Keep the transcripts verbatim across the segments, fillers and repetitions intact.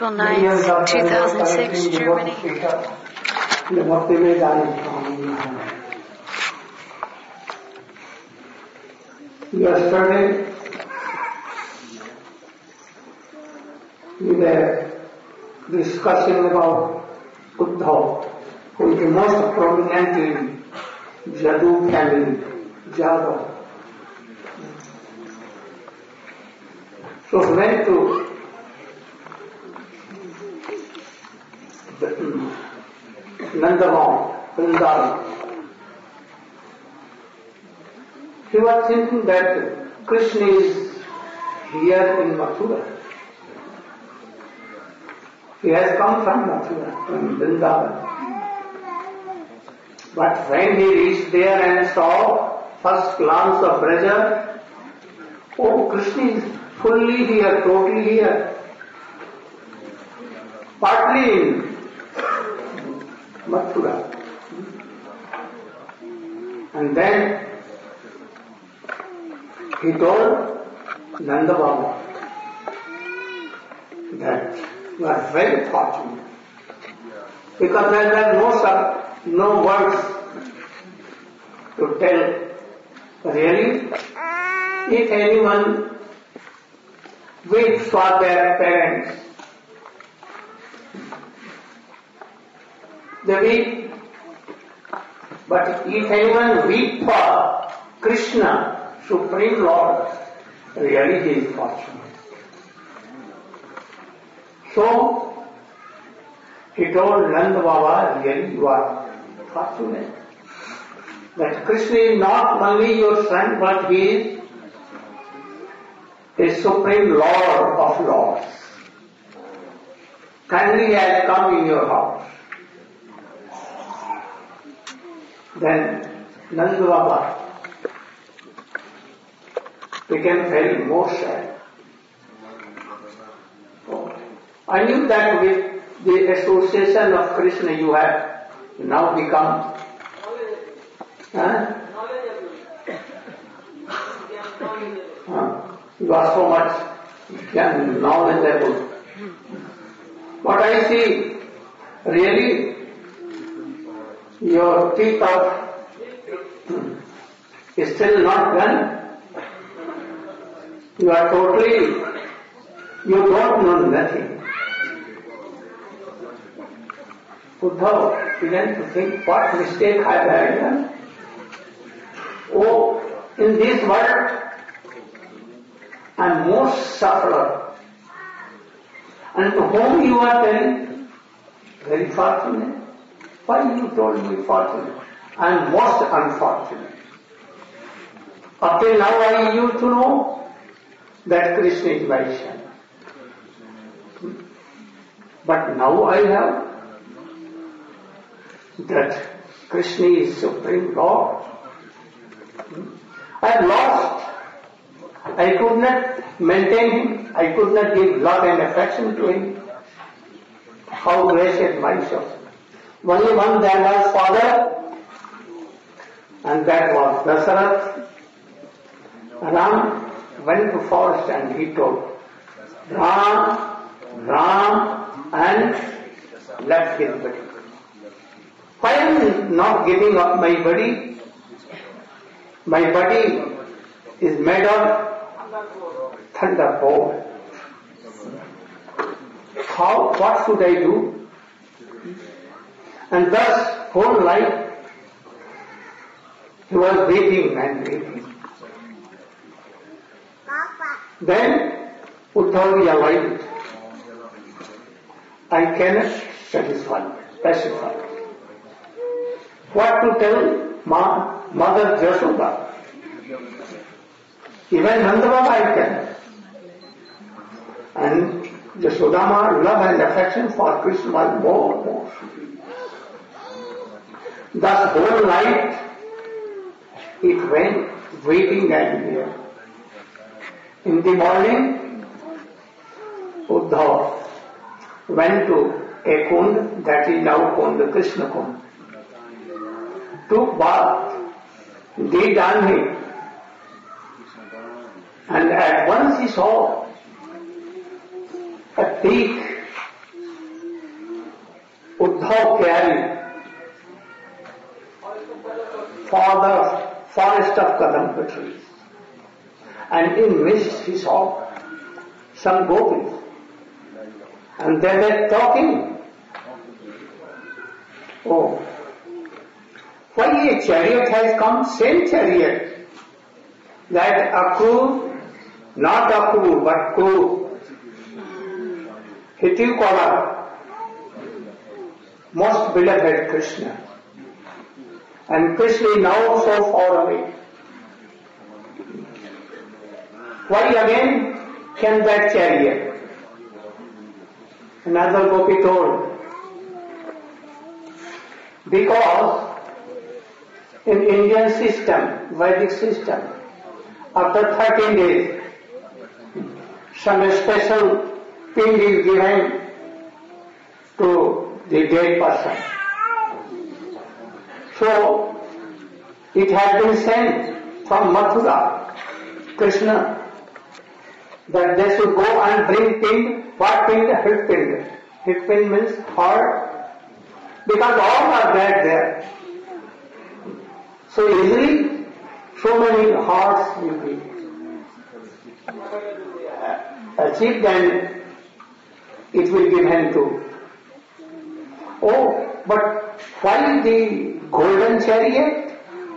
April ninth, two thousand six, Germany. Yesterday, we were discussing about Uddhav, who is the most prominent in Jadu family, Jadava. So he went to Nandavan, Vrindavan. He was thinking that Krishna is here in Mathura. He has come from Mathura, from Vrindavan. But when he reached there and saw first glance of Braja, oh, Krishna is fully here, totally here. Partly in Mathura. And then he told Nanda Baba that you are very fortunate because there were no, no words to tell. Really, if anyone waits for their parents, they weep. But if anyone weep for Krishna, Supreme Lord, really he is fortunate. So, he told Nanda Baba, really you are fortunate. That Krishna is not only your son, but he is the Supreme Lord of Lords. Kindly has come in your house. Then Nanda Baba became very more sad. Oh, I knew that with the association of Krishna you have now become huh? Huh? You are so much knowledgeable. But I see, really, your teeth are is still not done. You are totally, you don't know nothing. Uddhav began to think, what mistake have I done? Oh, in this world, I am most sufferer. And to whom you are telling, very fortunate. Why you told me fortunate? I am most unfortunate. Up till now I used to know that Krishna is my son. But now I have that Krishna is Supreme Lord. I am lost. I could not maintain him. I could not give love and affection to him. How wretched myself. Only one there was father, and that was Dasarath. Ram went to forest and he told Ram, Ram, and left his body. Why am I not giving up my body? My body is made of thunderbolt. How, what should I do? And thus, whole life, he was weeping and weeping. Then, Uddhav realized, I cannot satisfy, pacify. What to tell Ma, Mother Jashoda? Even Nanda Baba I can. And Yashodama love and affection for Krishna was more and more. Thus whole night it went weeping and weeping. In the morning, Uddhav went to a kund that is now called the Krishna Kund. Took bath, did Dhanhi, and at once he saw a peak forest of kadampa trees. And in midst he saw some gopis. And they were talking. Oh, why a chariot has come, same chariot, that Akrur, not Akrur, but Krur, Hitiukala, most beloved Krishna. And Krishna is now so far away. Why again came that chariot? Another gopi told, because in Indian system, Vedic system, after thirteen days, some special thing is given to the dead person. So, it has been sent from Mathura, Krishna, that they should go and bring pind. What pind? Hit pind. Hit pind means heart, because all are dead there. So easily, so many hearts will be achieved and it will be given to. Oh, but why the golden chariot?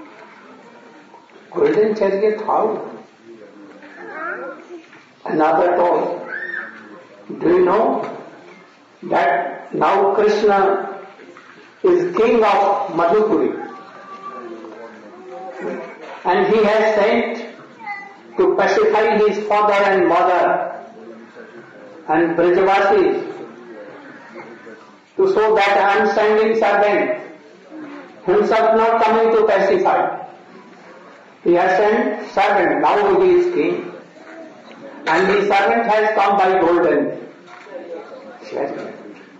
Golden chariot how? Another told, do you know that now Krishna is king of Madhupuri? And he has sent to pacify his father and mother and Brajavasis, to show that I am sending servant, himself not coming to pacify. He has sent servant, now he is king. And the servant has come by golden chariot.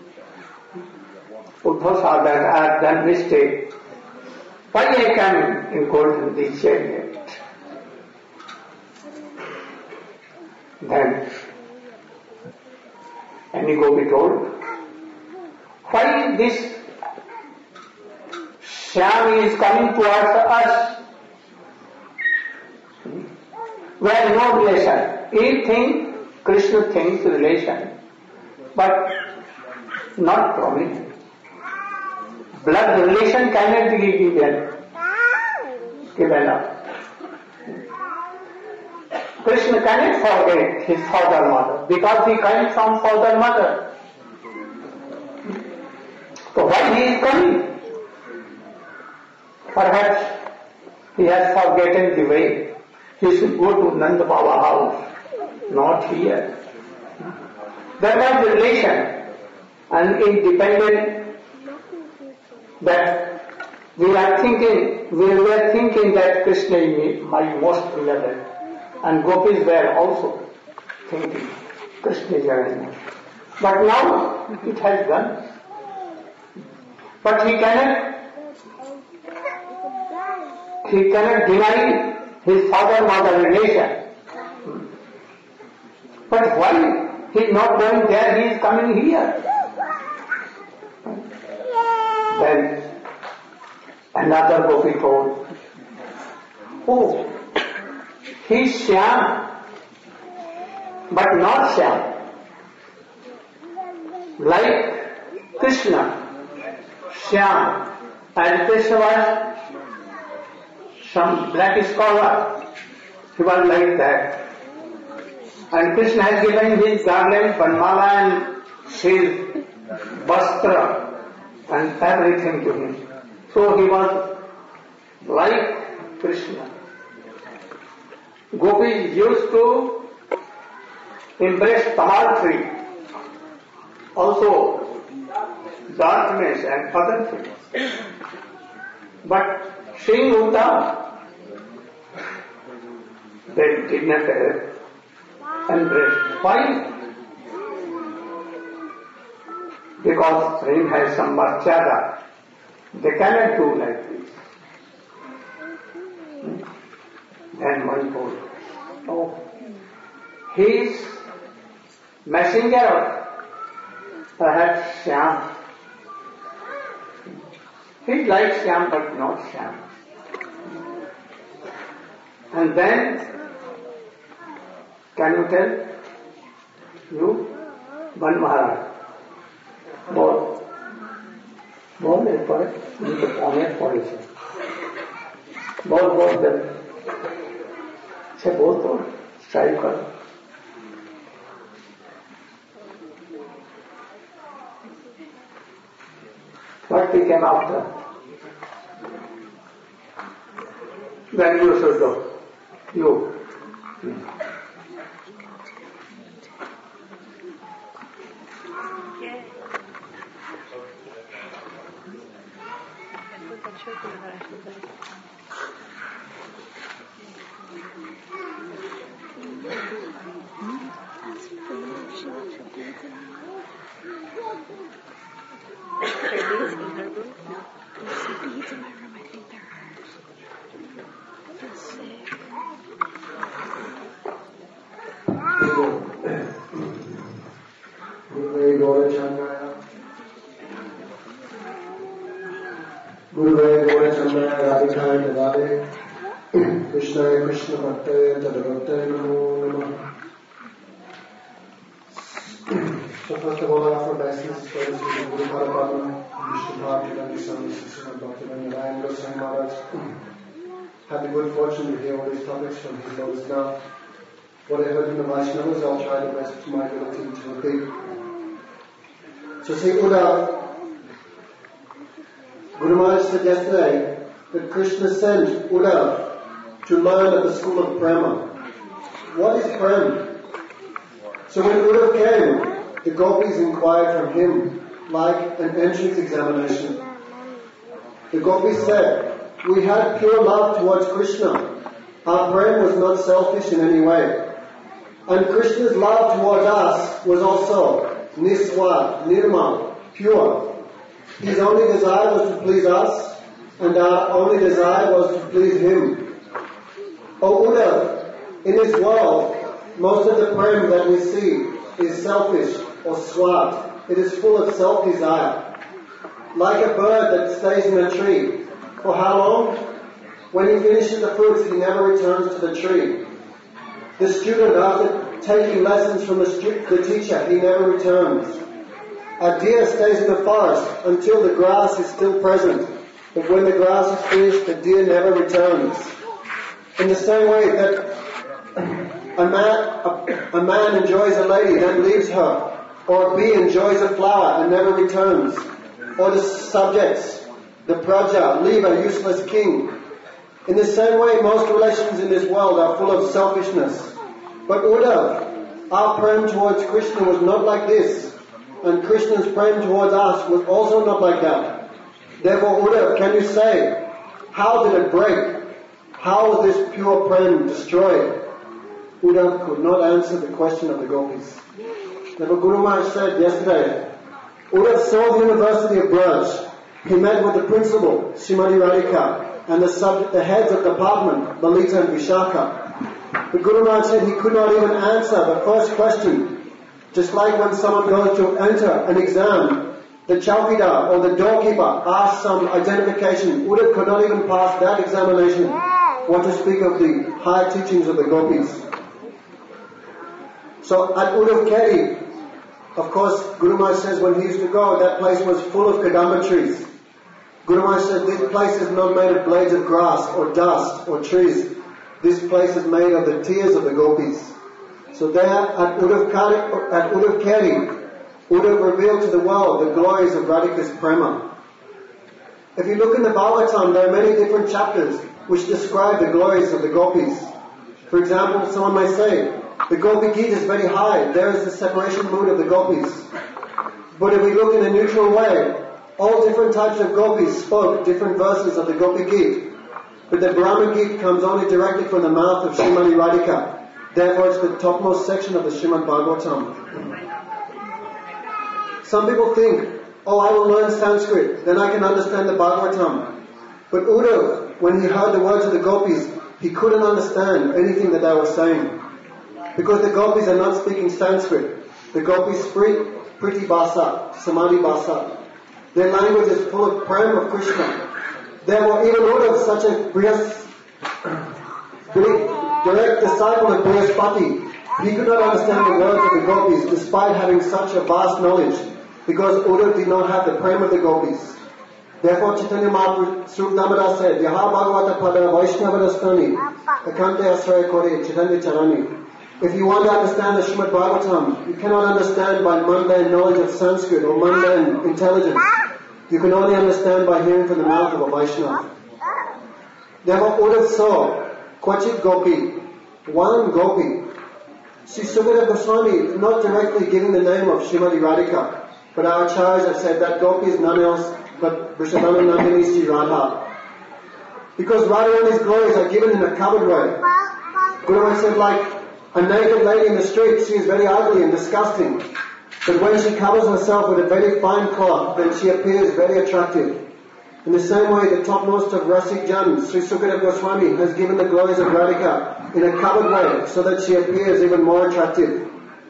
Uddhav saw that I have done mistake. Why I come in golden the chariot? Then, and he go be told, why this Shyam is coming towards us? We have no relation. He thinks, Krishna thinks relation, but not promise. Blood relation cannot be given, given up. Krishna cannot forget his father mother because he came from father mother. So why he is coming? Perhaps he has forgotten the way. He should go to Nanda Baba house, not here. There was a relation and independent that we are thinking, we were thinking that Krishna is my most beloved. And gopis were also thinking Krishna is our most. But now it has gone. But he cannot, he cannot deny his father-mother relation. But why he is not going there, he is coming here? Then another gopi told, oh, he is Shyam, but not Shyam. Like Krishna, Shyam, and Krishna was some black scholar, he was like that. And Krishna has given his garland, Vanmala and his Vastra and everything to him. So he was like Krishna. Gopis used to embrace Tamal tree, also darkness and other things. But seeing Uddhav, they did not embrace. Why? Because he has some marchada. They cannot do like this. Then one told, oh, he is messenger of perhaps Shyam. He likes Shyam but not Shyam. And then, can you tell? You, Ban Maharaj. More. More is for it. You can honor for it. More, more than. Se both or strive karo. What became after? Then you should do. You. Guruvaya Gaurachandaya Radhikaya Radhe Krishnaya Krishna Bhaktaya Tadavaktaya Namo Namah. So first of all, I offer obeisance for this Guru Parapadma, Vishnu Bharati Gandhi Swami Srimad Bhaktivedanta Narayan Goswami Maharaj. Had the good fortune to hear all these topics from his lotus now. What I heard from the Vaishnavas, I'll try the best to my ability to repeat. So see, Uddhav, Guru Maharaj said yesterday that Krishna sent Uddhav to learn at the school of Prema. What is Prem? So when Uddhav came, the gopis inquired from him like an entrance examination. The gopis said, we had pure love towards Krishna. Our Prem was not selfish in any way. And Krishna's love towards us was also niswad, nirmal, pure. His only desire was to please us, and our only desire was to please him. O Uddhav, in this world, most of the prem that we see is selfish or swat. It is full of self-desire. Like a bird that stays in a tree. For how long? When he finishes the fruits, he never returns to the tree. The student, after taking lessons from the, stu- the teacher, he never returns. A deer stays in the forest until the grass is still present. But when the grass is finished, the deer never returns. In the same way that a man, a, a man enjoys a lady, then leaves her. Or a bee enjoys a flower and never returns. Or the subjects, the praja, leave a useless king. In the same way, most relations in this world are full of selfishness. But Uddhav, our prem towards Krishna was not like this. And Krishna's prem towards us was also not like that. Therefore, Uddhav, can you say, how did it break? How was this pure prem destroyed? Uddhav could not answer the question of the gopis. Therefore, Guru Maharaj said yesterday, Uddhav saw the University of Braj. He met with the principal, Srimati Radhika, and the subject, the heads of department, Lalita and Vishaka. But Guru Maharaj said he could not even answer the first question. Just like when someone goes to enter an exam, the chowkidar or the doorkeeper asks some identification. Uddhav could not even pass that examination. What to speak of the high teachings of the gopis. So at Uddhav Keri, of course, Guru Maharaj says when he used to go, that place was full of kadamba trees. Guru Maharaj said this place is not made of blades of grass or dust or trees. This place is made of the tears of the gopis. So there at Uddhav Keri, at Uddhav Keri, Uddhav revealed to the world the glories of Radhika's prema. If you look in the Bhagavatam, there are many different chapters which describe the glories of the gopis. For example, someone may say, the Gopi Gita is very high, there is the separation mood of the gopis. But if we look in a neutral way, all different types of gopis spoke different verses of the Gopi Gita. But the Brahma Gita comes only directly from the mouth of Srimati Radhika. Therefore it's the topmost section of the Srimad Bhagavatam. Some people think, oh, I will learn Sanskrit, then I can understand the Bhagavatam. But Uddhav, when he heard the words of the gopis, he couldn't understand anything that they were saying. Because the gopis are not speaking Sanskrit. The gopis speak Priti Bhasa, Samadhi Bhasa. Their language is full of prem of Krishna. Therefore, even Uddhav, such a Brihas, big, direct disciple of Brihaspati. He could not understand the words of the gopis despite having such a vast knowledge, because Uddhav did not have the prem of the gopis. Therefore Chaitanya Mahaprabhu, Sri Damodar said, Yaha Bhagavata Pada Vaishnavadastani Akante Asraya Kore Chaitanya Charani. If you want to understand the Srimad Bhagavatam, you cannot understand by mundane knowledge of Sanskrit or mundane intelligence. You can only understand by hearing from the mouth of a Vaishnava. Therefore Uddhav saw Kwachit Gopi, one Gopi. Sri Sukadeva Goswami not directly giving the name of Srimati Radhika, but our acharyas have said that Gopi is none else but Vrishabhanu Nandini Sri Radha. Because Radharani's glories are given in a covered way. Gurudev said, like a naked lady in the street, she is very ugly and disgusting. But when she covers herself with a very fine cloth, then she appears very attractive. In the same way, the topmost of Rasik Jan, Sri Sukadeva Goswami, has given the glories of Radhika in a covered way, so that she appears even more attractive.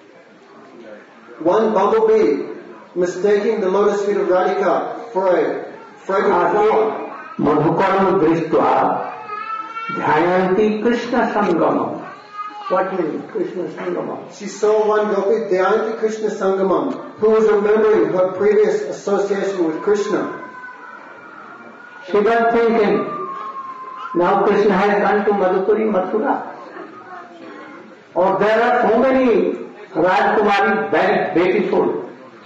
One bumblebee, mistaking the lotus feet of Radhika for a fragrant flower. Madhukarma Drishtva Dhyayanti Krishna Sangamam. What means Krishna Sangamam? She saw one gopi, Dhyayanti Krishna Sangamam, who was remembering her previous association with Krishna. She was thinking, now Krishna has gone to Madhupuri, Mathura. Or there are so many Rajkumari very beautiful.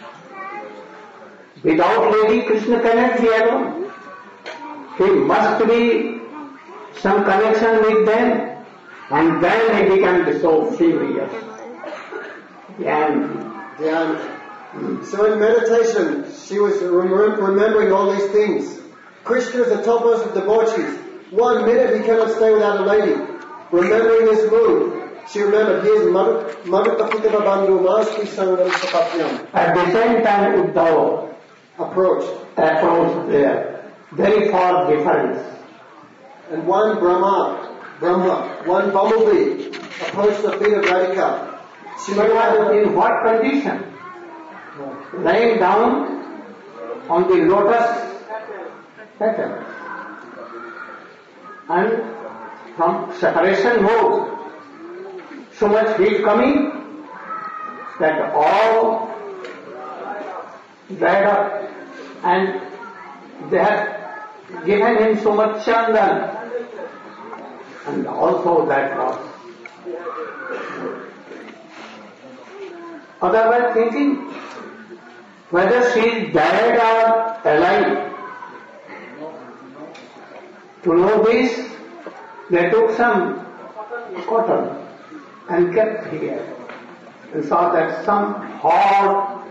Without Lady Krishna cannot be alone. He must be some connection with them, and then he becomes so serious. And, and so in meditation, she was rem- remembering all these things. Krishna is the topmost of debauchees. One minute he cannot stay without a lady. Remembering this mood, she remembered, he is Madhupakitava Bandhu Masti Sangam Sapatyam. At the same time, Uddhava approached. Approached there. Very far difference. And one Brahma, Brahma, one bumblebee approached the feet of Radhika. She was in what condition? Lying down on the lotus petal. And from separation mode, so much heat coming that all dried up, and they have given him so much chandan, and also that was. Otherwise thinking whether she is dead or alive. To know this, they took some cotton and kept here and saw that some hot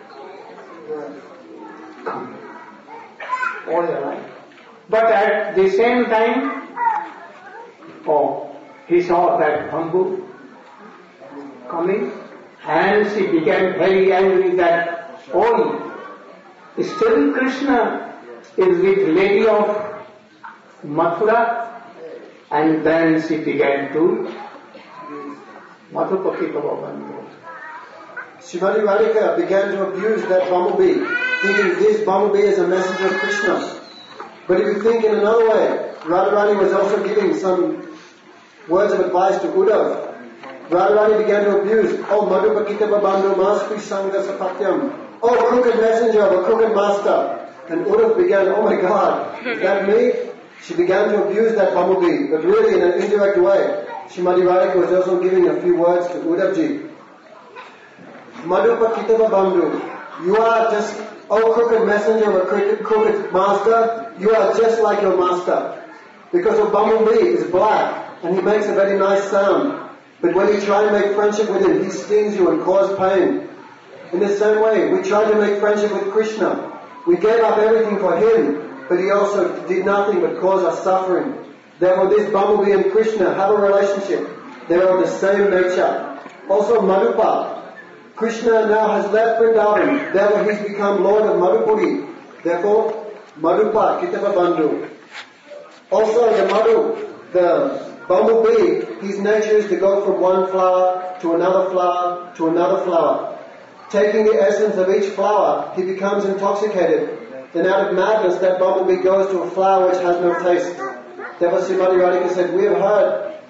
coming all alive. But at the same time, oh, he saw that bamboo coming, and she became very angry that, oh, still Krishna is with lady of Mathura, and then she began to Madhupakitava Bandhu. Srimati Radhika began to abuse that bumblebee, thinking this bumblebee is a messenger of Krishna. But if you think in another way, Radharani was also giving some words of advice to Uddhav. Radharani began to abuse, oh Madhupakitava Bandhu Masti Sangha Sapatyam, oh crooked messenger of a crooked master. And Uddhav began, oh my God, is that me? She began to abuse that bumblebee, but really in an indirect way. Srimati Radhika was also giving a few words to Uddhavji. Madhupakitava Bandhu, you are just, oh crooked messenger of a crooked, crooked master, you are just like your master. Because a bumblebee is black, and he makes a very nice sound. But when you try to make friendship with him, he stings you and causes pain. In the same way, we tried to make friendship with Krishna. We gave up everything for him, but he also did nothing but cause us suffering. Therefore this bumblebee and Krishna have a relationship. They are of the same nature. Also Madhupa. Krishna now has left Vrindavan. Therefore he's become Lord of Madhupuri. Therefore Madhupa Kitava Bandhu. Also the Madhu, the bumblebee, his nature is to go from one flower to another flower to another flower. Taking the essence of each flower, he becomes intoxicated. Then out of madness, that bumblebee goes to a flower which has no taste. Therefore Srimati Radhika said, we have heard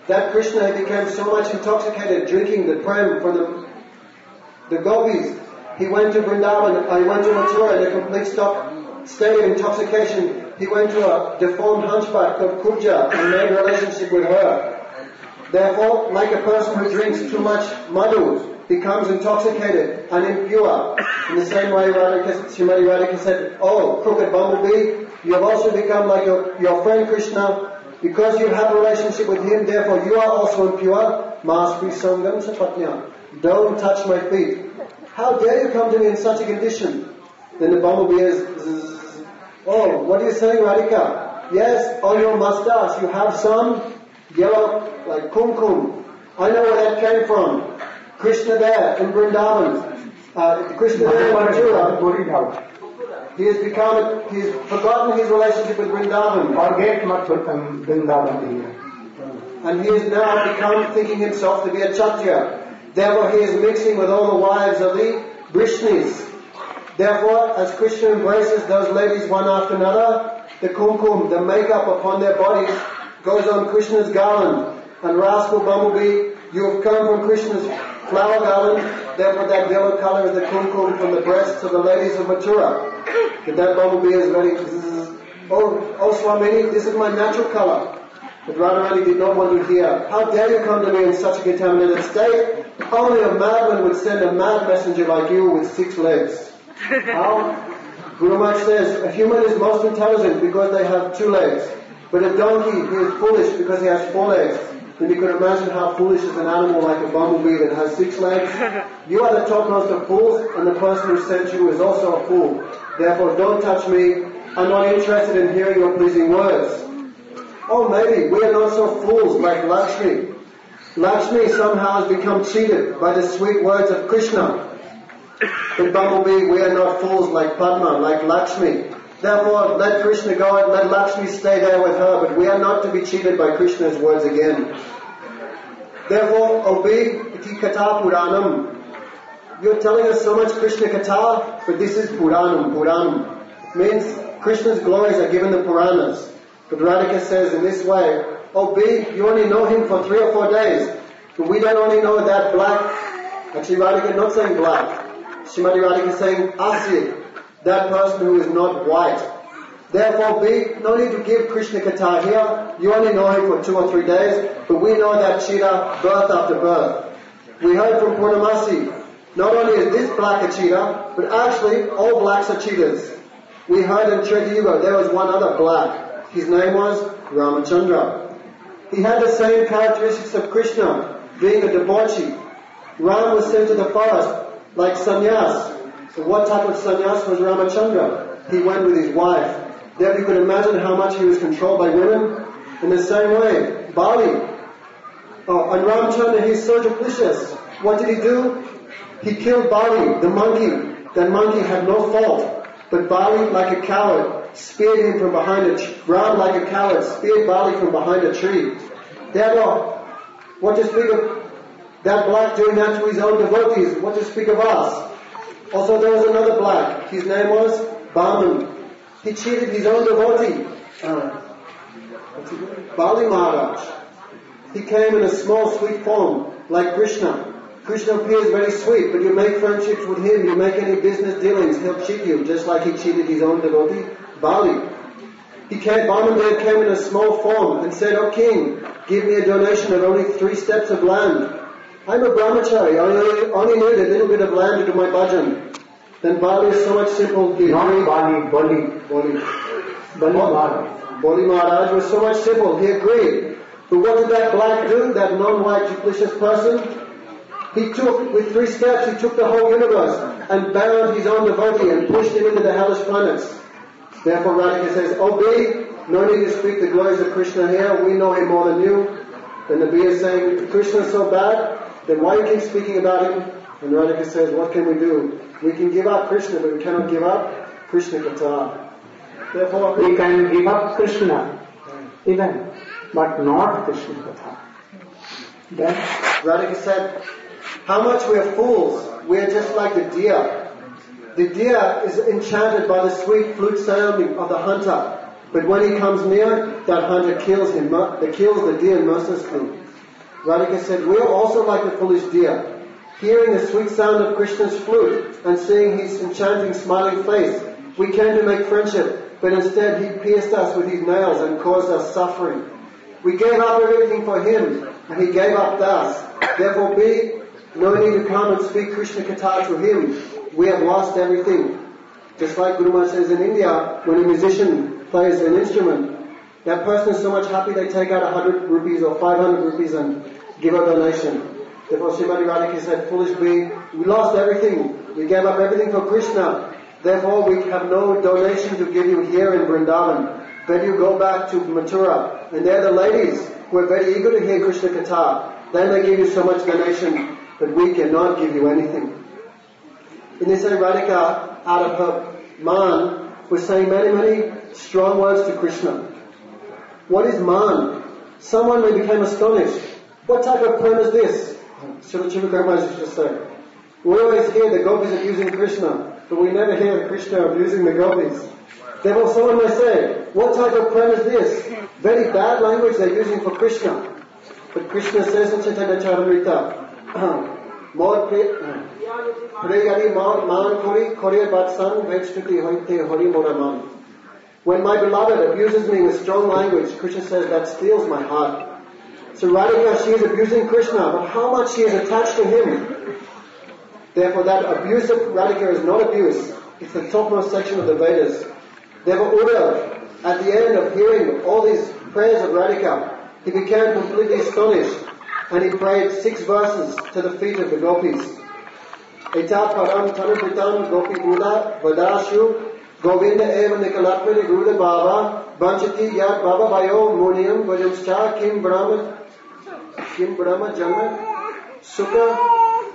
that Krishna became so much intoxicated drinking the prem from the, the gopis. He went to Vrindavan, uh, he went to Mathura in a complete stock, state of intoxication. He went to a deformed hunchback called Kubja and made a relationship with her. Therefore, like a person who drinks too much madhu, becomes intoxicated and impure. In the same way, Radhika, Srimati Radhika said, "Oh, crooked bumblebee, you have also become like your, your friend Krishna. Because you have a relationship with him, therefore you are also impure. Maspri sangam sapatnya. Don't touch my feet. How dare you come to me in such a condition?" Then the bumblebee is, zzz, "Oh, what are you saying, Radhika? Yes, on your mustache you have some yellow, like kumkum. I know where that came from. Krishna there in Vrindavan. Uh, Krishna there in Mathura. He has become, he's forgotten his relationship with Vrindavan. Forget Mathura, Vrindavan here. And he has now become thinking himself to be a Kshatriya. Therefore he is mixing with all the wives of the Vrishnis. Therefore, as Krishna embraces those ladies one after another, the kumkum, the makeup upon their bodies, goes on Krishna's garland. And rascal bumblebee, you have come from Krishna's flower garland, therefore that yellow color is the kumkum from the breasts of the ladies of Mathura. But that bumblebee is ready, oh, oh Swamini, this is my natural color. But Radharani did not want to hear. How dare you come to me in such a contaminated state? Only a madman would send a mad messenger like you with six legs. How? Guru Maharaj says, a human is most intelligent because they have two legs. But a donkey, he is foolish because he has four legs. Then you could imagine how foolish is an animal like a bumblebee that has six legs. You are the topmost of fools, and the person who sent you is also a fool. Therefore, don't touch me. I'm not interested in hearing your pleasing words. Oh, maybe we are not so fools like Lakshmi. Lakshmi somehow has become cheated by the sweet words of Krishna. But bumblebee, we are not fools like Padma, like Lakshmi. Therefore, let Krishna go and let Lakshmi stay there with her, but we are not to be cheated by Krishna's words again. Therefore, O bee, iti katha Puranam. You're telling us so much Krishna katha, but this is Puranam, Puranam. It means Krishna's glories are given the Puranas. But Radhika says in this way, O bee, you only know him for three or four days, but we don't only know that black. Actually, Radhika is not saying black. Srimati Radhika is saying asid, that person who is not white. Therefore, be no need to give Krishna Katha here. You only know him for two or three days, but we know that cheetah birth after birth. We heard from Purnamasi, not only is this black a cheetah, but actually all blacks are cheetahs. We heard in Treta Yuga there was one other black. His name was Ramachandra. He had the same characteristics of Krishna, being a debauchee. Ram was sent to the forest like sannyas. So what type of sannyas was Ramachandra? He went with his wife. There you could imagine how much he was controlled by women. In the same way, Bali. Oh, and Ramachandra, he's so duplicitous. What did he do? He killed Bali, the monkey. That monkey had no fault. But Bali, like a coward, speared him from behind a tree. Ram, like a coward, speared Bali from behind a tree. Therefore, what to speak of that black doing that to his own devotees? What to speak of us? Also, there was another black. His name was Baman. He cheated his own devotee, uh, what's he doing? Bali Maharaj. He came in a small, sweet form, like Krishna. Krishna appears very sweet, but you make friendships with him, you make any business dealings, he'll cheat you, just like he cheated his own devotee, Bali. He came, Baman came in a small form and said, "O king, give me a donation of only three steps of land. I'm a brahmachari, I only, only need a little bit of land to do my bhajan." Then Bali is so much simple. He Not agreed. Bali, Bali. Bali. Bali Maharaj. Bali Maharaj was so much simple. He agreed. But what did that black do? That non-white duplicitous person? He took, with three steps, he took the whole universe and bound his own devotee and pushed him into the hellish planets. Therefore Radhika says, "Oh bee, no need to speak the glories of Krishna here. We know him more than you." Then the bee is saying, "If Krishna is so bad, then why do you keep speaking about him?" And Radhika says, "What can we do? We can give up Krishna, but we cannot give up Krishna Katha." Therefore, We can give up Krishna, even, but not Krishna Katha. Then Radhika said, "How much we are fools. We are just like the deer. The deer is enchanted by the sweet flute sounding of the hunter. But when he comes near, that hunter kills him, that kills the deer mercilessly. Radhika said, we are also like the foolish deer, hearing the sweet sound of Krishna's flute and seeing his enchanting smiling face. We came to make friendship, but instead he pierced us with his nails and caused us suffering. We gave up everything for him, and he gave up us. Therefore be no need to come and speak Krishna Katha to him. We have lost everything. Just like Guru Maharaj says in India, when a musician plays an instrument, that person is so much happy they take out a hundred rupees or five hundred rupees and give a donation. Therefore Srimati Radhika said, foolish bee, we lost everything. We gave up everything for Krishna. Therefore we have no donation to give you here in Vrindavan. Then you go back to Mathura. And there are the ladies who are very eager to hear Krishna Katha. Then they give you so much donation, but we cannot give you anything. And they say Radhika, out of her man, was saying many, many strong words to Krishna. What is man? Someone may become astonished. What type of prem is this? Srila Chivakar used to say. We always hear the gopis abusing Krishna, but we never hear Krishna abusing the gopis. Therefore someone may say, what type of prem is this? Very bad language they're using for Krishna. But Krishna says in Chaitanya Charitamrita, More prayari man kori kori batsan vechtuti hoite hori moraman. When my beloved abuses me with strong language, Krishna says that steals my heart. So Radhika, she is abusing Krishna, but how much she is attached to him. Therefore that abuse of Radhika is not abuse. It's the topmost section of the Vedas. Therefore Uddhava, at the end of hearing all these prayers of Radhika, he became completely astonished and he prayed six verses to the feet of the gopis. Eta param tanupitam gopi buddha vadashu Govinda eva nikalatmani guruda baba banchati yat baba bayo muniam vajamscha kim brahma kim brahma janma sukha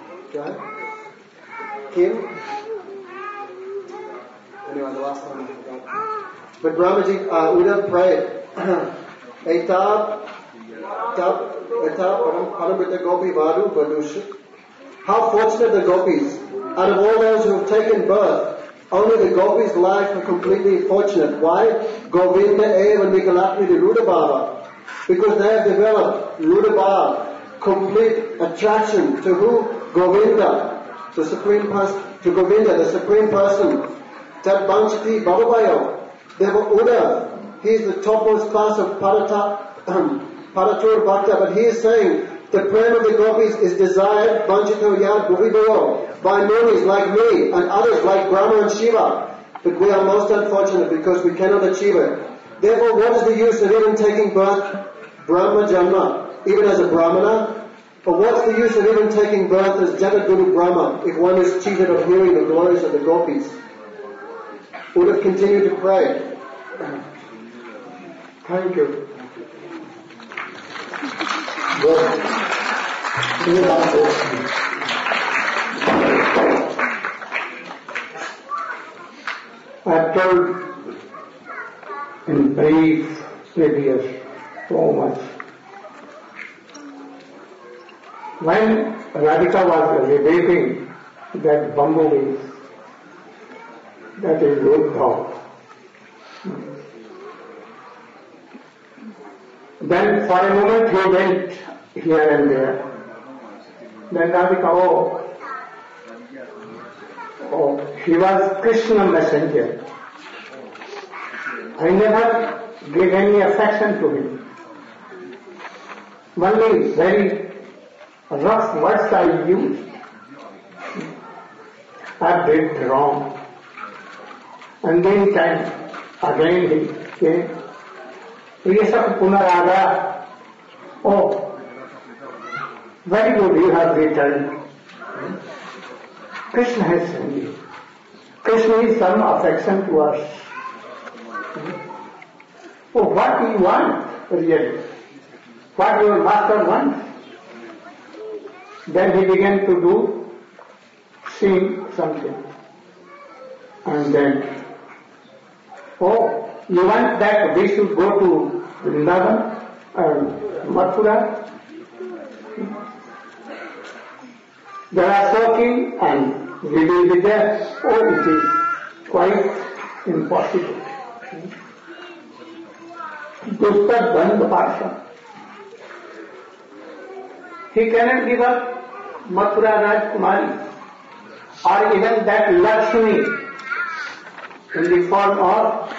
kim anyway the last one I forgot. But Brahmaji uh, Uddhava prayed Eta Tap Eta param paramita gopi vadu vadushu. How fortunate the gopis! Out of all those who have taken birth, only the gopis' life are completely fortunate. Why? Govinda eva nikalatmani Ruda Bhava. Because they have developed Ruda Bhava, complete attraction to who? Govinda, the Supreme Person, to Govinda, the Supreme Person. Tat Banchati Bhavabayo. Therefore Uddhava, he is the topmost class of Parata, Paratur Bhakta, but he is saying, the prem of the gopis is desired, Banchito Yad Bhuvibayo, by munis like me and others like Brahma and Shiva. But we are most unfortunate because we cannot achieve it. Therefore, what is the use of even taking birth, Brahma Janma, even as a Brahmana? But what's the use of even taking birth as Jagadguru Brahma if one is cheated of hearing the glories of the gopis? Would have continued to pray. Thank you. Well, I've told in brief previous so much. When Radhika was revealing that bumblebee, that is Uddhava, then for a moment he went here and there. Then Radhika, oh, oh, he was Krishna messenger. I never gave any affection to him. Only very rough words I used. I did wrong. And then time again he came. ये सब पुनरागा. Oh, very good, you have returned. Krishna has sent you. Krishna is some affection to us. Oh, what do you want really? What your master wants? Then he began to do, sing something. And then, oh, you want that we should go to Vrindavan and Mathura? There are talking and we will be there. Oh, it is quite impossible. Dustar Bandha Parsha. he cannot give up Mathura Rajkumari or even that Lakshmi in the form of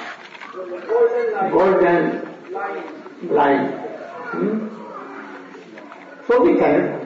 golden line. Hmm? So we cannot.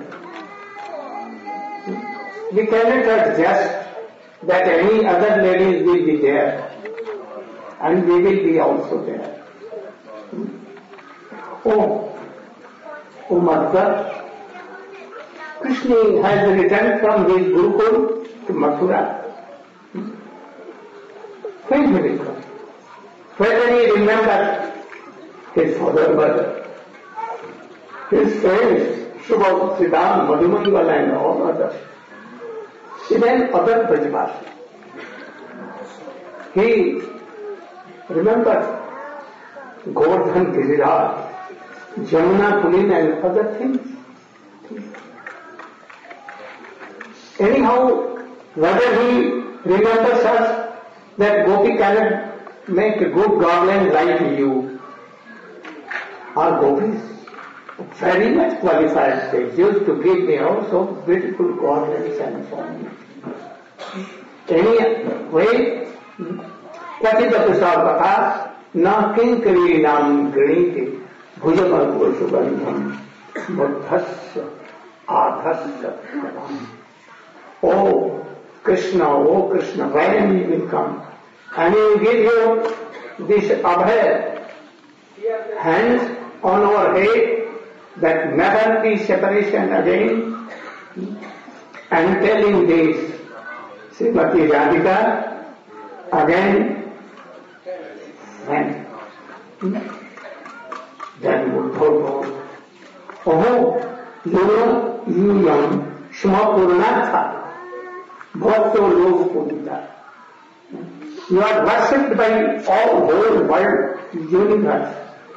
We cannot adjust that any other ladies will be there and we will be also there. Hmm? Oh, oh Mother, Krishna has returned from his Gurukul to Mathura. Hmm? When he will come? When he remembers his father, mother, his friends, Subha, Siddham, Madhumangal and all others, even other Brajvasis. He remembered Govardhan Giriraj, Jamuna Pulin and other things. Anyhow, whether he remembers us that Gopi cannot make a good garland like you, or gopis, very much qualified. They used to give me also beautiful garlands and so on. Anyway, Katita Prasad Na Kinkari Nam Granite Bhujamal Subandham Buddhasya Adhasya. Oh Krishna, oh Krishna, when he will come and he will give you this abhay, hands on our head, that never be separation again, and telling this Srimati Radhika again, when then Buddha told, oh, you you young Shmapurnatha, Bhakto Log Purita. You are worshipped by all whole world, universe.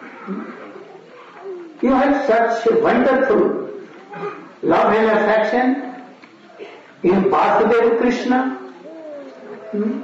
You have such wonderful love and affection in Vasudeva Krishna. Hmm?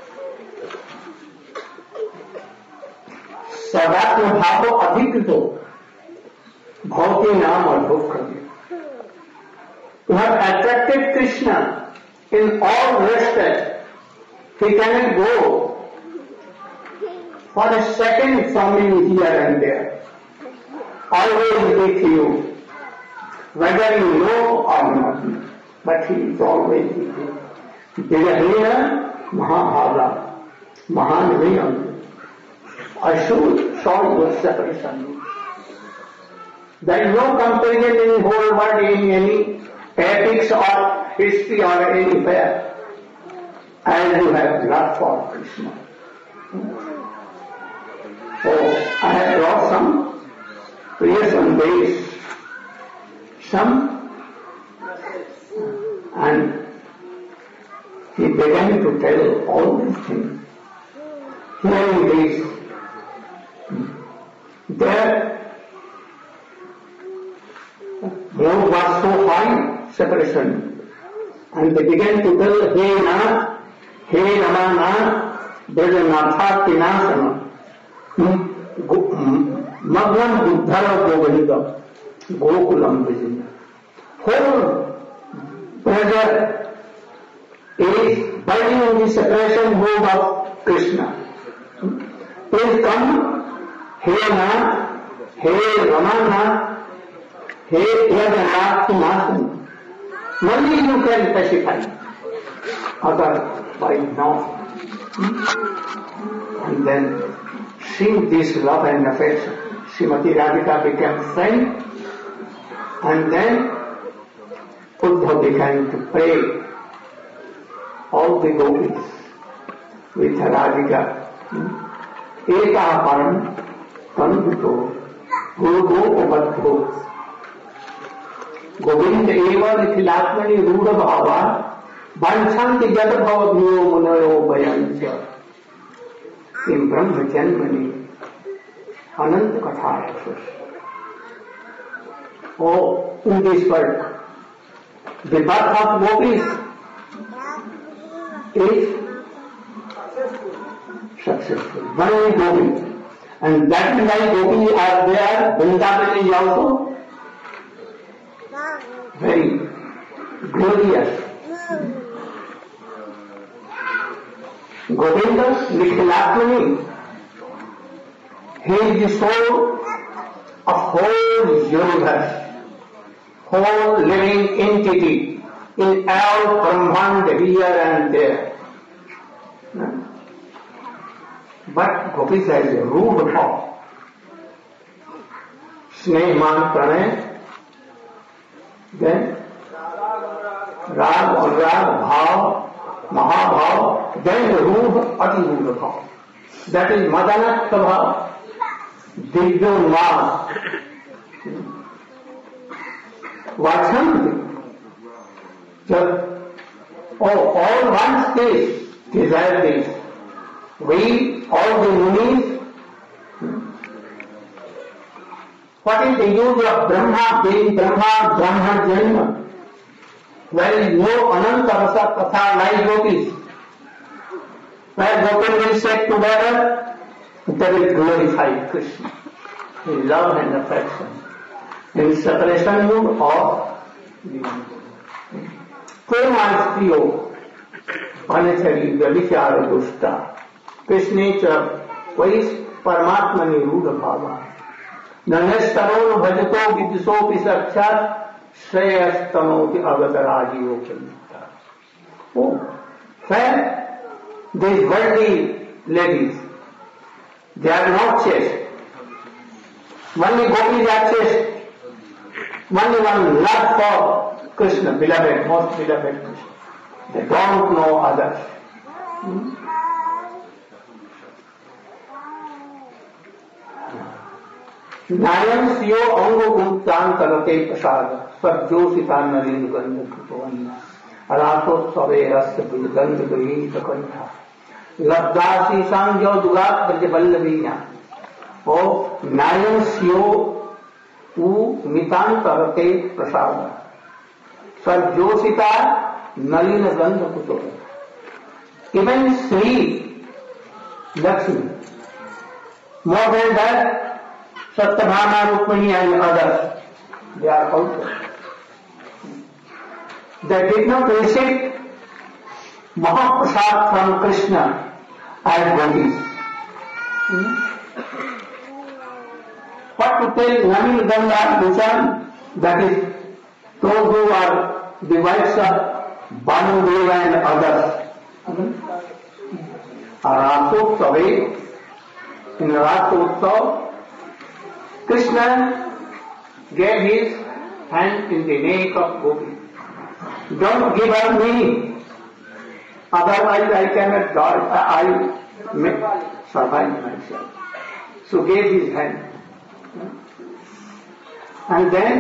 Sadatma bhavo adhikrito bhauti naam adhokram. You have attracted Krishna in all respects. He cannot go for a second from you here and there. Always with you, whether you know or not, but he is always with you. Dirahina Mahabhava, Mahanviyam. I should show your separation. There is no comparison in the whole world in any epics or history or any fair, as you have love for Krishna. So I have brought some prayers on base, some, and he began to tell all these things. Hearing this, their mood was so high, separation, and they began to tell, Hey Nath, Hey Ramana, Brajanatha Tinasana, Magwan Buddhara Govinda, Gokulam Vijaya. Whole pleasure is biting on the separation mood of Krishna. Please come, Hey Nath, Hey Ramana, Hey Yajanath Tinasana. Only you can pacify. Otherwise not. And then, seeing this love and affection, Srimati Radhika became friend, and then Uddhava began to pray all the gopis with Radhika. Eka param tanvito guru gopavadho Govind eva lithilatmani ruda bhava Vanchanti jata bhavabhyo munayo bayancha in Brahma Janmani Ananta Kathayasas. Oh, in this world, the birth of gopis is successful. One gopi. And that many gopis are there, Vrindavan is also very glorious. Govinda Nikhilatmani, he is the soul of whole universe, whole living entity in all Brahmand here and there. But Gopis has a rude form. Snehman Pranay, then Rag, Anurag, Bhav, Mahabhav, then the rude, ati rude bhav. That is Madanat Bhav, Divyonmad. What's happening? Just, oh, all one stage desire this. We, all the munis, what is the use of Brahma being Brahma, Brahma Janma? There is no Ananta Rasa Katha like Gopis. Where Gopis will sit together, they will glorify Krishna in love and affection, in separation mood or Premastriyo, Anachari, Vyabhichara Dushta, Krishnecha, Vais Paramatmani Ruda Bhava. Nanestaro Bhajato Vidyaso Pisakchat, Shreyastamoti Avatarajiyo Kilita. Oh, where these worldly ladies, they are not chaste. Only gopis are chaste. Only one love for Krishna, beloved, most beloved Krishna. They don't know others. Hmm? नायम सियो अंगो गुप्तान करते प्रसाद सज्जोषिता नलिन गंध कृतवन्ना रासोत्सवे रस गंध गृहीत कंठा लब्धासी सांजो दुगात ब्रजवल्लभीना ओ नायम सियो उ मितान करते प्रसाद सज्जोषिता नलिन गंध कृतवन्ना. Even Sri Lakshmi, more than that, Satyabhama, Rukmini and others, they are also. They did not receive Mahaprasad from Krishna as gopis. Hmm? What to tell Nami Ganga Bhushan, that is those who are the wives of Bhanudeva and others. Hmm? Rasotsave, in Rasotsav, Krishna gave his hand in the neck of Gopi. Don't give her me, otherwise I cannot die, I may survive myself. So gave his hand. And then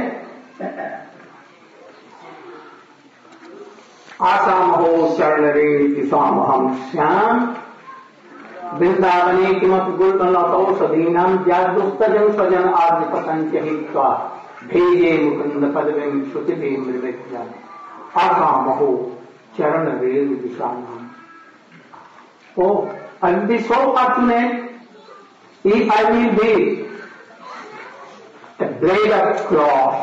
Asamaho Sharanare Isamaham Shyam वृंदावने किमपि गुरुतनौषधीनां ज्ञादुस्तजं स्वजन आदि पतंच हित्वा भेजे मुकुंद पदवीं श्रुतिभे मृदज्ञान आसामहो चरण रेल दिशानां. Oh, I will be so fortunate if I will be a blade of cloth.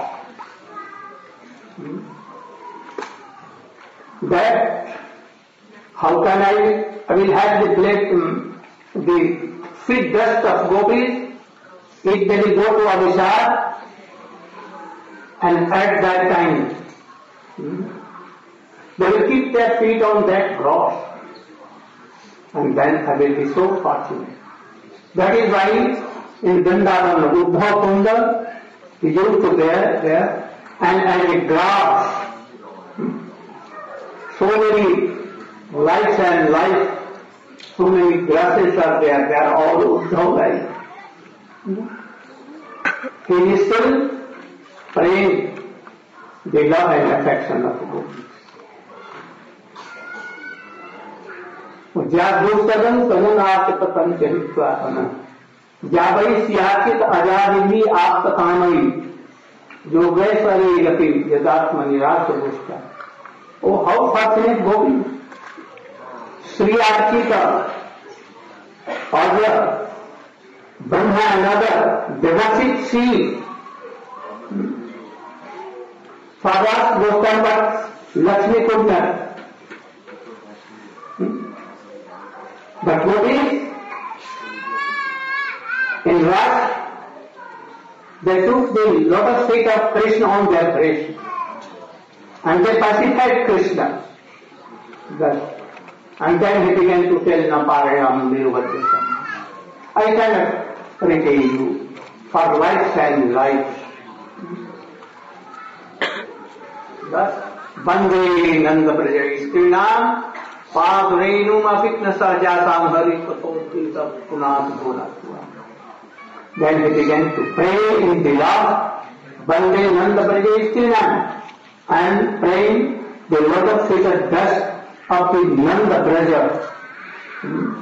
That how can I? I will have the blade. Um, the feet dust of gopis, if they will go to Avishar, and at that time, hmm, they will keep their feet on that grass, and then I will be so fortunate. That is why in Vrindavan, Uddhav Kunda, he used to bear there, and as a grass, hmm, so many lights and life. So many grasses are there, they are all Uddhav like. He is still praying the love and affection of the gopis. Jadusagam sananati patanchahitvatana Javai siyachit ajadimi aptakamai Yogeswari gati yadatmani rasavushka. Oh, how fortunate gopis! Sri Archita, other Brahma and other devoted sea, Father was done, but Lakshmi could not. Hmm? But gopis, in rush, they took the lotus feet of Krishna on their breast and they pacified Krishna. Thus, and then he began to tell Naparayam Nirvajasam. I cannot repay you for lifetime life. Thus, Bande Nanda Praja Skrinam Padrenum Afiknasa Jasam Haripatotita Punat Bholatva. Then he began to pray in the love, Bande Nanda Praja Skrinam, and praying the lotus feet of dust of the Nanda Braja. Hmm.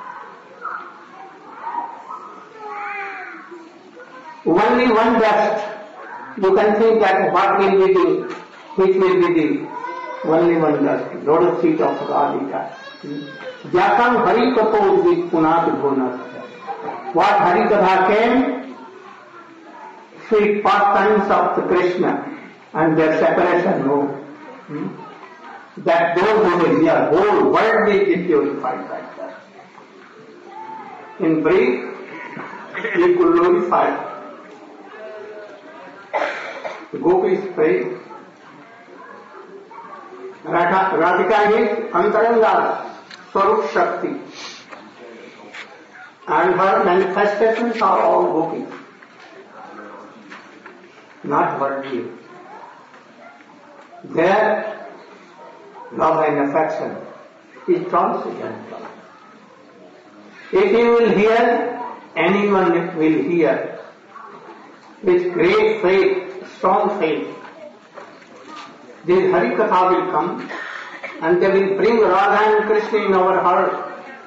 Only one dust. You can think that what will be the, which will be the, only one dust, lotus feet of Radhika. Jakam Hari Kapo with Punat Bhonat. What Hari Katha came? Sweet pastimes of the Krishna and their separation, no. Hmm? That those who will hear, whole world will be purified like that. In brief, we could glorify. The gopis pray. Radhika is Antaranga, Swarup Shakti. And her manifestations are all gopis, not worldly. Their love and affection is transcendental. If you will hear, anyone will hear with great faith, strong faith. This Hari Katha will come and they will bring Radha and Krishna in our heart.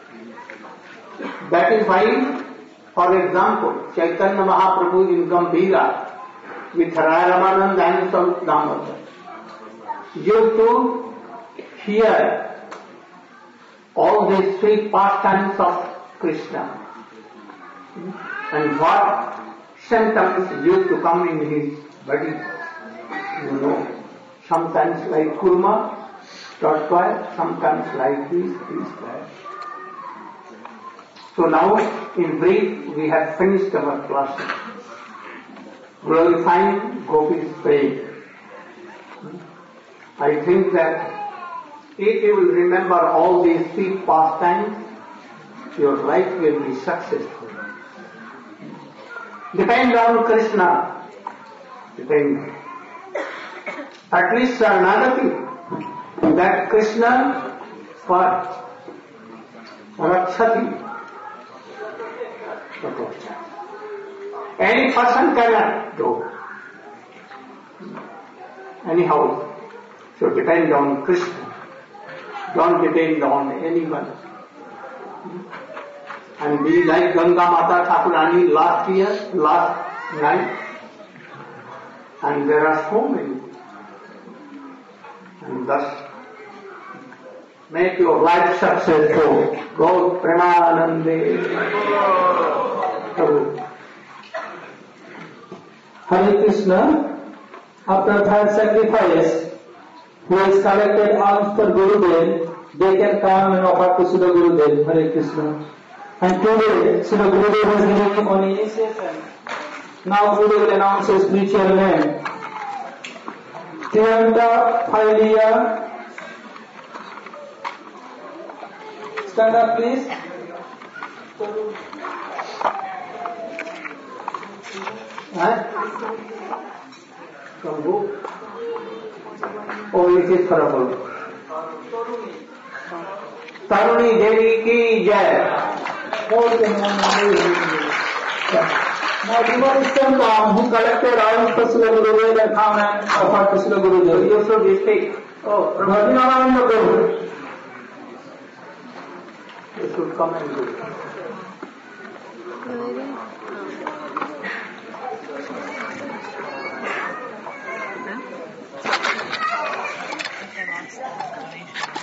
That is why, for example, Chaitanya Mahaprabhu in Gambhira with Raya Ramananda and Swarup Damodar used to hear all these sweet pastimes of Krishna and what symptoms used to come in his body. You know, sometimes like kurma, tortoise, sometimes like this, this, that. So now, in brief, we have finished our class. Glorifying Gopis' praying. I think that if you will remember all these sweet pastimes, your life will be successful. Depend on Krishna. Depend. At least Saranagati, that Krishna for Rakshati. Any person cannot do. Anyhow, so depend on Krishna. Don't depend on anyone. And be like Ganga Mata Thakurani last year, last night. And there are so many. And thus, make your life successful. Go Premanande. Hare Krishna, after third sacrifice, who has collected alms for Gurudev, they can come and offer to Srila Gurudev. Hare Krishna. And today, Srila Gurudev has given him on initiation. Now Gurudev will announce his spiritual name. Tiyanta Phailia. Stand up, please. Huh? From who? Oh, it is Prabhu. Taruni Devi ki jai. Now devotees can come who collected all for Srila Gurudev and come and offer to Srila Gurudev. You should speak. Oh, Bhajinananda Guru. You should come and do.